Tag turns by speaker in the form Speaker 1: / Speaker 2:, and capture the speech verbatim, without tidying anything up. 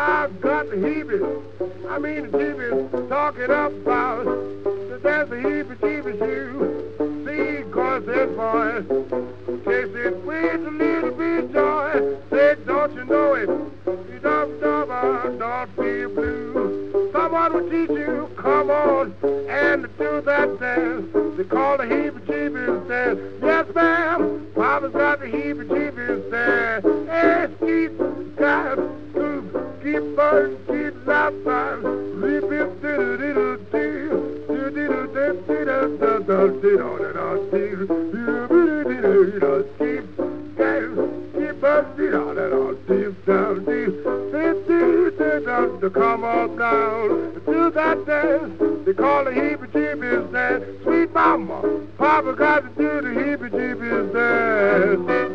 Speaker 1: I've got the heebies. I mean the jeebies talking about the dance the heebie-jeebies you see, cause that boy chase it with a little bit of joy. Say, don't you know it? You don't, don't, don't be blue. Someone will teach you, come on, and do that dance. They call the heebie-jeebies dance. Yes, ma'am, Papa's got the heebie-jeebies dance. Hey, keep, guys, scoop, keep birds, keep loud birds. Rip it, diddle, diddle, diddle, diddle, diddle, diddle, diddle, diddle, diddle, diddle, keep, guys, keep birds, diddle, diddle, deep down, deep, diddle, diddle, to come on down. Do that dance. They call the heebie-jeebies dance. Sweet mama, Papa got to do the heebie-jeebies dance.